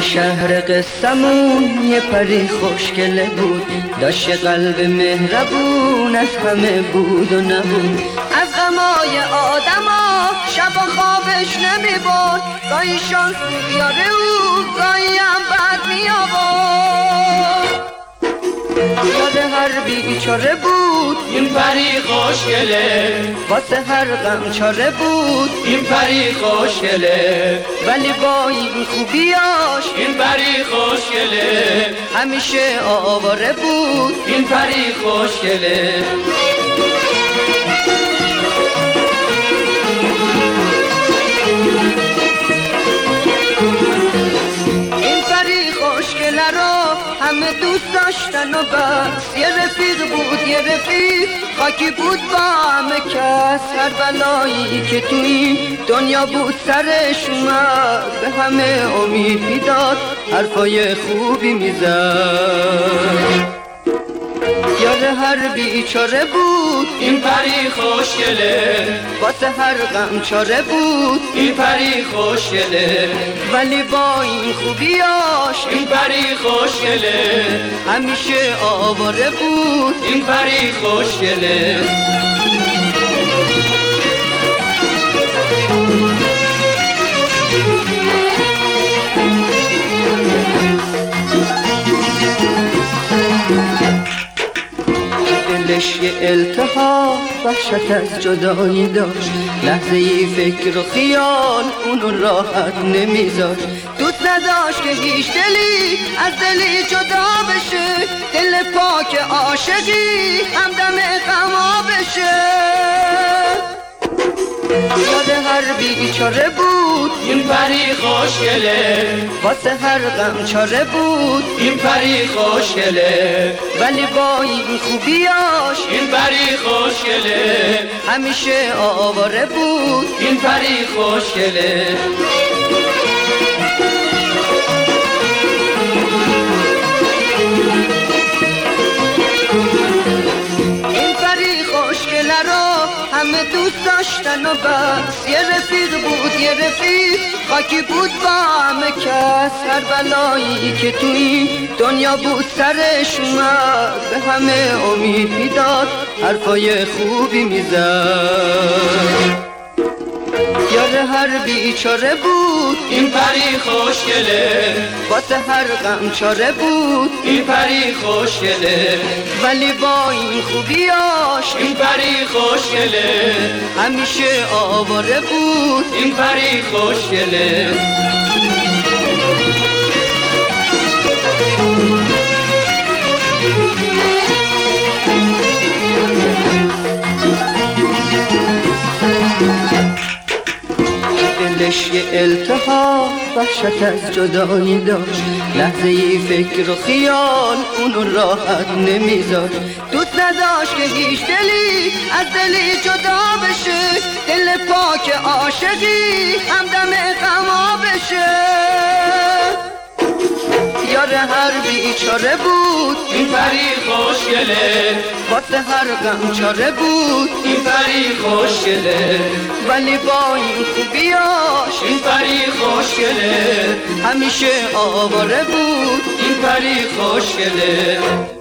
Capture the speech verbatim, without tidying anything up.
شهر قصمون یه پری خوشگله بود، داشت قلب مهربون، از همه بود و نبود. از غمای آدما شب و خوابش نمی برد، گاهی شانس بیاره او، گاهی هم بد می آورد. یاد هر بیچاره بود این پری خوشگله، واسه هر غم چاره بود این پری خوشگله، ولی با این خوبیاش این پری خوشگله، همیشه آواره بود این پری خوشگله. این پری خوشگله رو همه دوست داشتن و بس، یه رفیق بود یه رفیق خاکی بود با همه کس. هر بلایی که تو این دنیا بود سرش اومد، به همه امید میداد، حرفای خوبی میزد. یاد هر بیچاره بود این پری خوشگله، واسه هر غم چاره بود این پری خوشگله، ولی با این خوبیاش این پری خوشگله، همیشه آواره بود این پری خوشگله. دلش یه التهاب وحشت از جدایی داشت، لحظه ای فکر و خیال اونو راحت نمیذاشت. دوست نداشت که هیچ دلی از دلی جدا بشه، دل پاک عاشقی همدم غما بشه. یاد هر بیچاره بود این پری خوشگله، واسه هر غم چاره بود این پری خوشگله، ولی با این خوبیاش این پری خوشگله، همیشه آواره بود این پری خوشگله. این پری خوشگله رو همه دوست داشتن و بس، یه رفیق بود یه رفیق خاکی بود با همه کس. هر بلایی که تو این دنیا بود سرش اومد، به همه امید میداد، حرفای خوبی میزد. یاد هر بیچاره بود این پری خوشگله، واسه هر غم چاره بود این پری خوشگله، ولی با این خوبیاش این پری خوشگله، همیشه آواره بود این پری خوشگله. دلش یه التهاب وحشت از جدایی داشت، لحظه ای فکر و خیال اونو راحت نمیذاشت. دوست نداشت که هیچ دلی از دلی جدا بشه، دل پاک عاشقی همدم غما بشه. یاد هر بیچاره بود این پری خوشگله، واسه هر غم چاره بود این پری خوشگله، ولی با این خوبیاش این پری خوشگله، همیشه آواره بود این پری خوشگله.